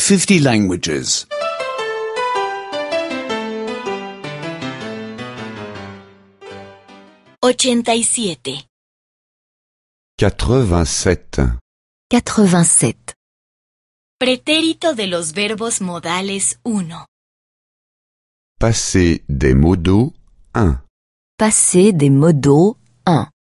50 languages. 87. 87. 87. Pretérito de los verbos modales 1. Passé des modaux 1. Passé des modaux 1.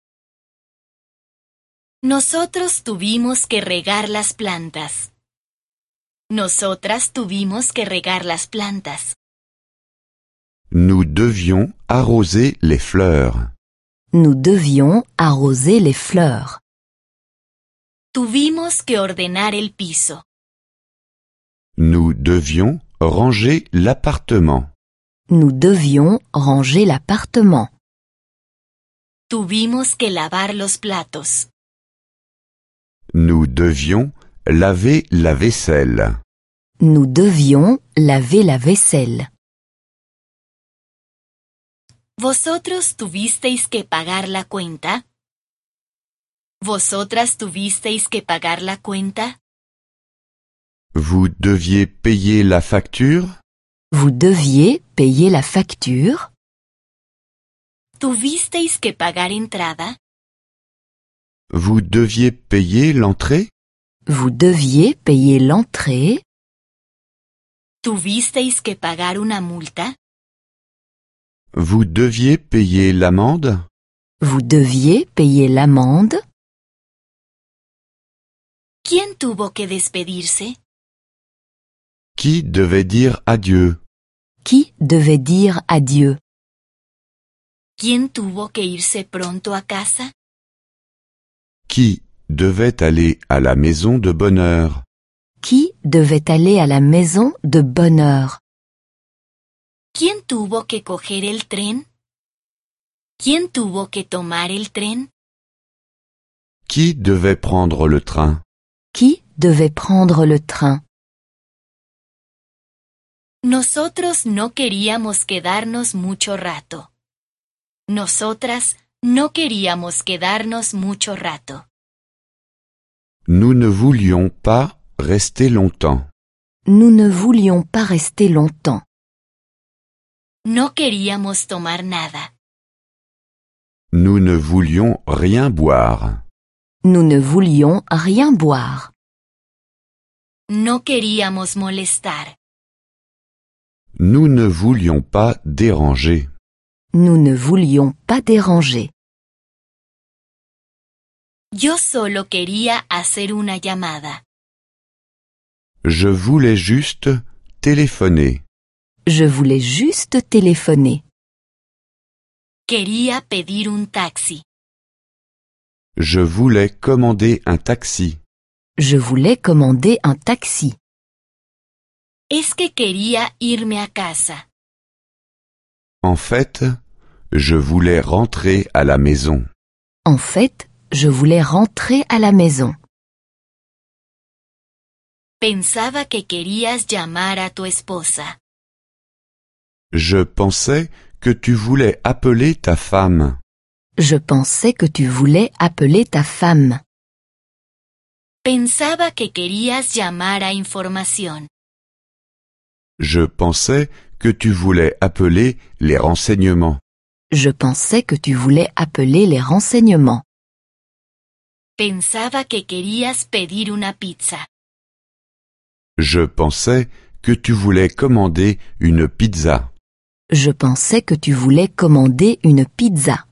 Nosotros tuvimos que regar las plantas. Nosotras tuvimos que regar las plantas. Nous devions arroser les fleurs. Nous devions arroser les fleurs. Tuvimos que ordenar el piso. Nous devions ranger l'appartement. Nous devions ranger l'appartement. Tuvimos que lavar los platos. Nous devions laver la vaisselle. Nous devions laver la vaisselle. ¿Vosotros tuvisteis que pagar la cuenta? ¿Vosotras tuvisteis que pagar la cuenta? Vous deviez payer la facture. Vous deviez payer la facture. ¿Tuvisteis que pagar entrada? Vous deviez payer l'entrée. Vous deviez payer l'entrée. ¿Tuvisteis que pagar una multa? Vous deviez payer l'amende. Vous deviez payer l'amende. ¿Quién tuvo que despedirse? Qui devait dire adieu? Qui devait dire adieu? ¿Quién tuvo que irse pronto a casa? Qui devait aller à la maison de bonne heure? Qui devait aller à la maison de bonne heure? ¿Quién tuvo que coger el tren? ¿Quién tuvo que tomar el tren? Qui devait prendre le train? Qui devait prendre le train? Nosotros no queríamos quedarnos mucho rato. Nosotras no queríamos quedarnos mucho rato. Nous ne voulions pas rester longtemps. Nous ne voulions pas rester longtemps. No queríamos tomar nada. Nous ne voulions rien boire. Nous ne voulions rien boire. No queríamos molestar. Nous ne voulions pas déranger. Nous ne voulions pas déranger. Yo solo quería hacer una llamada. Je voulais juste téléphoner. Je voulais juste téléphoner. Quería pedir un taxi. Je voulais commander un taxi. Je voulais commander un taxi. Es que quería irme a casa. En fait, je voulais rentrer à la maison. En fait, je voulais rentrer à la maison. Pensaba que querías llamar a tu esposa. Je pensais que tu voulais appeler ta femme. Je pensais que tu voulais appeler ta femme. Pensaba que querías llamar a información. Je pensais que tu voulais appeler les renseignements. Je pensais que tu voulais appeler les renseignements. Pensaba que querías pedir una pizza. Je pensais que tu voulais commander une pizza. Je pensais que tu voulais commander une pizza.